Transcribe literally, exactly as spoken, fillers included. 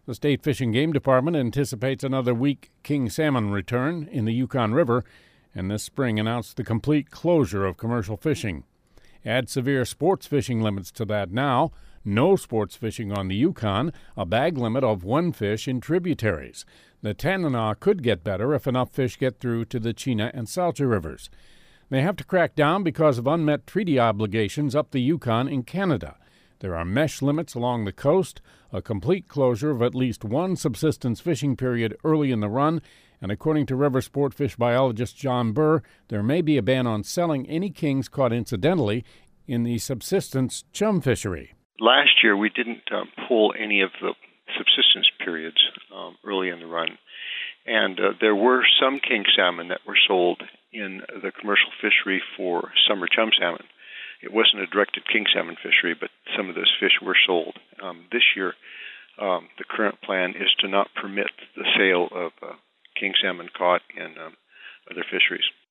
The State Fish and Game Department anticipates another weak king salmon return in the Yukon River, and this spring announced the complete closure of commercial fishing. Add severe sports fishing limits to that now. No sports fishing on the Yukon, a bag limit of one fish in tributaries. The Tanana could get better if enough fish get through to the Chena and Salcha rivers. They have to crack down because of unmet treaty obligations up the Yukon in Canada. There are mesh limits along the coast, a complete closure of at least one subsistence fishing period early in the run, and according to river sport fish biologist John Burr, there may be a ban on selling any kings caught incidentally in the subsistence chum fishery. Last year, we didn't um, pull any of the subsistence periods um, early in the run, and uh, there were some king salmon that were sold in the commercial fishery for summer chum salmon. It wasn't a directed king salmon fishery, but some of those fish were sold. Um, this year, um, the current plan is to not permit the sale of uh, king salmon caught in um, other fisheries.